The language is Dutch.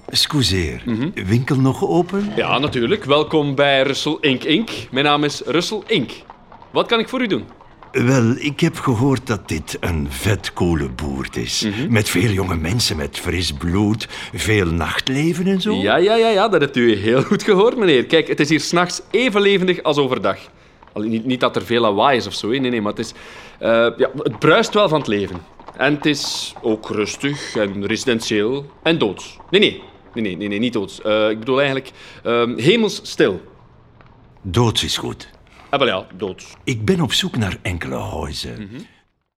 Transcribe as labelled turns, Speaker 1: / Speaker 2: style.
Speaker 1: Excuseer, winkel nog open?
Speaker 2: Ja, natuurlijk. Welkom bij Russell Inc. Mijn naam is Russell Inc. Wat kan ik voor u doen?
Speaker 1: Wel, ik heb gehoord dat dit een vetkolenboert is. Met veel jonge mensen, met fris bloed, veel nachtleven en zo.
Speaker 2: Ja, dat hebt u heel goed gehoord, meneer. Kijk, het is hier 's nachts even levendig als overdag. Niet dat er veel lawaai is of zo, nee, maar het is... het bruist wel van het leven. En het is ook rustig en residentieel en doods. Nee, niet doods. Ik bedoel eigenlijk hemelsstil.
Speaker 1: Doods is goed.
Speaker 2: Ah, wel ja, doods.
Speaker 1: Ik ben op zoek naar enkele huizen.